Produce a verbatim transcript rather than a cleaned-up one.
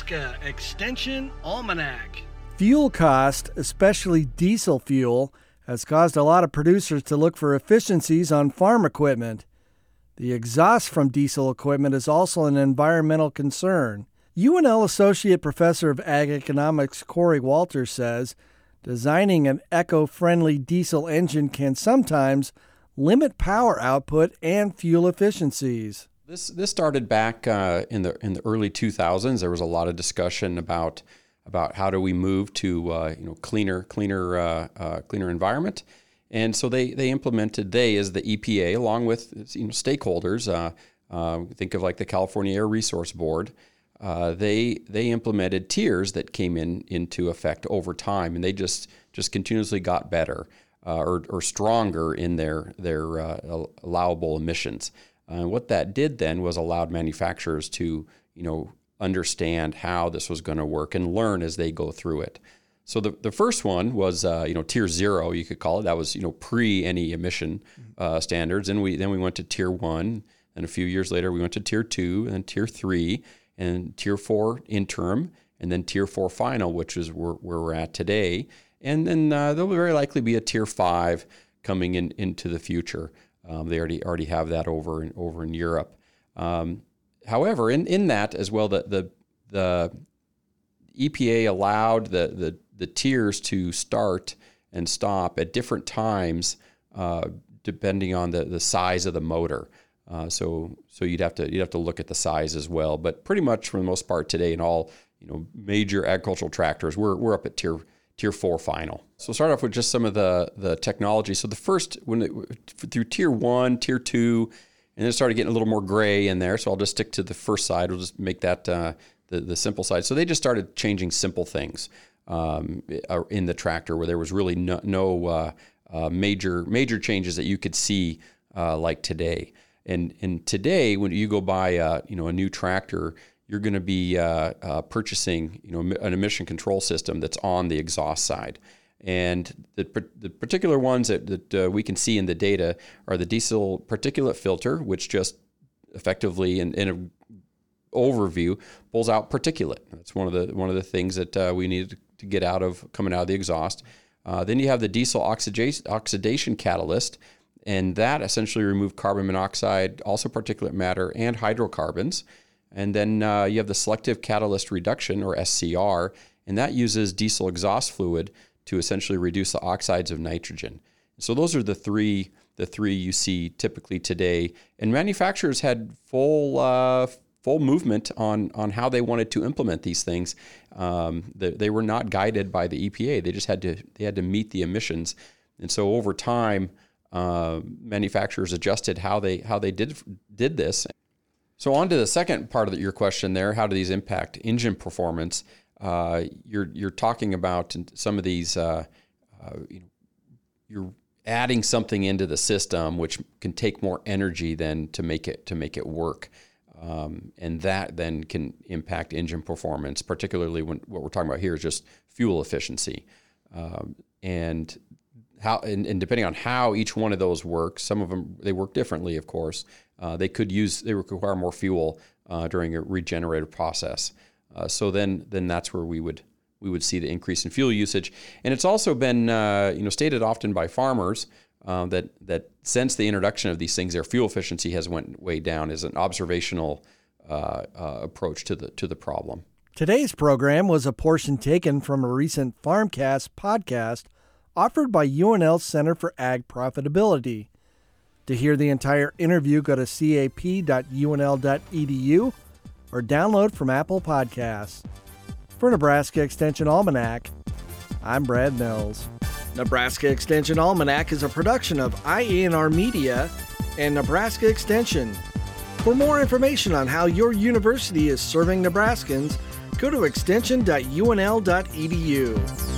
Nebraska Extension Almanac. Fuel cost, especially diesel fuel, has caused a lot of producers to look for efficiencies on farm equipment. The exhaust from diesel equipment is also an environmental concern. U N L Associate Professor of Ag Economics Corey Walters says designing an eco-friendly diesel engine can sometimes limit power output and fuel efficiencies. This this started back uh, in the in the early two thousands. There was a lot of discussion about about how do we move to uh, you know cleaner cleaner uh, uh, cleaner environment, and so they they implemented they as the E P A along with you know stakeholders. Uh, uh, think of like the California Air Resource Board. Uh, they they implemented tiers that came in into effect over time, and they just just continuously got better uh, or or stronger in their their uh, allowable emissions. Uh, what that did then was allowed manufacturers to, you know, understand how this was going to work and learn as they go through it. So the, the first one was, uh, you know, tier zero, you could call it. That was, you know, pre any emission uh, standards. And we then we went to tier one. And a few years later, we went to tier two and then tier three and tier four interim and then tier four final, which is where, where we're at today. And then uh, there'll very likely be a tier five coming in into the future. Um, they already already have that over in, over in Europe. Um, however, in, in that as well, the the, the E P A allowed the, the the tiers to start and stop at different times, uh, depending on the, the size of the motor. Uh, so so you'd have to you'd have to look at the size as well. But pretty much for the most part today, in all you know major agricultural tractors, we're we're up at tier. Tier four final. So start off with just some of the, the technology. So the first, when it, through tier one, tier two, and then it started getting a little more gray in there. So I'll just stick to the first side. We'll just make that uh, the, the simple side. So they just started changing simple things um, in the tractor where there was really no, no uh, uh, major major changes that you could see uh, like today. And and today, when you go buy a, you know, a new tractor, you're going to be uh, uh, purchasing, you know, an emission control system that's on the exhaust side. And the, the particular ones that, that uh, we can see in the data are the diesel particulate filter, which just effectively, in, in an overview, pulls out particulate. That's one of the one of the things that uh, we need to get out of coming out of the exhaust. Uh, then you have the diesel oxidation, oxidation catalyst, and that essentially removes carbon monoxide, also particulate matter, and hydrocarbons. And then uh, you have the selective catalyst reduction, or S C R, and that uses diesel exhaust fluid to essentially reduce the oxides of nitrogen. So those are the three the three you see typically today. And manufacturers had full uh, full movement on on how they wanted to implement these things. Um, they, they were not guided by the E P A. They just had to they had to meet the emissions. And so over time, uh, manufacturers adjusted how they how they did did this. So on to the second part of your question there, how do these impact engine performance? Uh, you're you're talking about some of these, uh, uh, you know, you're adding something into the system which can take more energy than to make it to make it work, um, and that then can impact engine performance. Particularly when what we're talking about here is just fuel efficiency, um, and how and, and depending on how each one of those works, some of them they work differently, of course. Uh, they could use, they require more fuel uh, during a regenerative process. Uh, so then, then that's where we would we would see the increase in fuel usage. And it's also been, uh, you know, stated often by farmers uh, that that since the introduction of these things, their fuel efficiency has went way down as an observational uh, uh, approach to the to the problem. Today's program was a portion taken from a recent FarmCast podcast offered by U N L's Center for Ag Profitability. To hear the entire interview, go to c a p dot u n l dot e d u or download from Apple Podcasts. For Nebraska Extension Almanac, I'm Brad Mills. Nebraska Extension Almanac is a production of I A N R Media and Nebraska Extension. For more information on how your university is serving Nebraskans, go to extension dot u n l dot e d u.